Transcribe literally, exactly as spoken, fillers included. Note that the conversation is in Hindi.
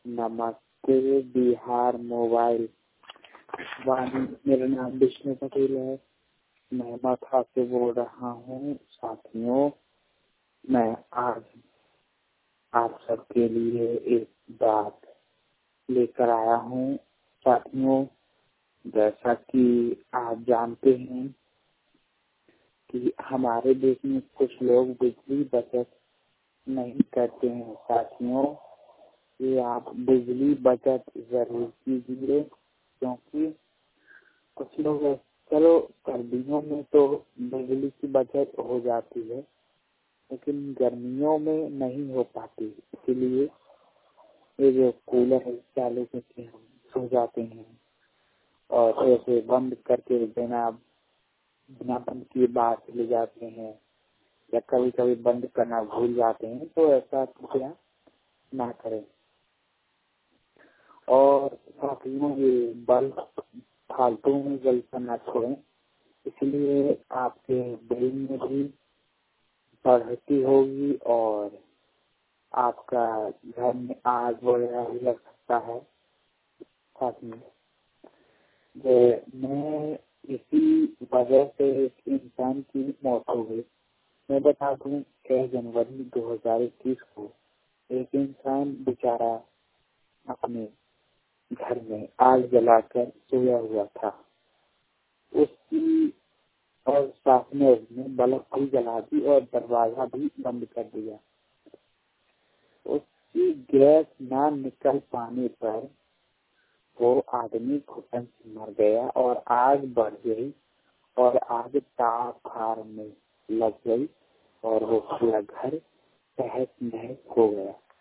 नमस्ते बिहार मोबाइल वाणी। मेरा नाम विष्णु पटेल है। मैं मथा से बोल रहा हूँ। साथियों, मैं आज आप सबके लिए एक बात लेकर आया हूँ। साथियों, जैसा कि आप जानते हैं कि हमारे देश में कुछ लोग बिजली बचत नहीं करते हैं। साथियों, ये आप बिजली बचत जरूर कीजिए, क्योंकि कुछ लोग, चलो सर्दियों में तो बिजली की बचत हो जाती है, लेकिन गर्मियों में नहीं हो पाती। इसीलिए ये जो कूलर है चालू करके हम सो जाते हैं और ऐसे बंद करके बिना बिना बंद किए बाहर चले जाते हैं, या कभी कभी बंद करना भूल जाते हैं। तो ऐसा कृपया ना करें। और साथियों, ये बल्ब फालतू में जलता ना छोड़ें, इसलिए आपके बिल में भी बढ़ोतरी होगी और आपका घर में आग वगैरह भी लग सकता है। साथ में मैं इसी वजह से एक इंसान की मौत हो गई। मैं बता दूं, छह जनवरी दो हजार इक्कीस को एक इंसान बेचारा अपने घर में आग जलाकर सोया हुआ था। उसकी और साथ में उसने बल्ब भी जला दी और दरवाजा भी बंद कर दिया। उसकी गैस ना निकल पाने पर वो आदमी घुटन से मर गया और आग बढ़ गई और आग ताप फार में लग गई और वो पूरा घर तहस नहस हो गया।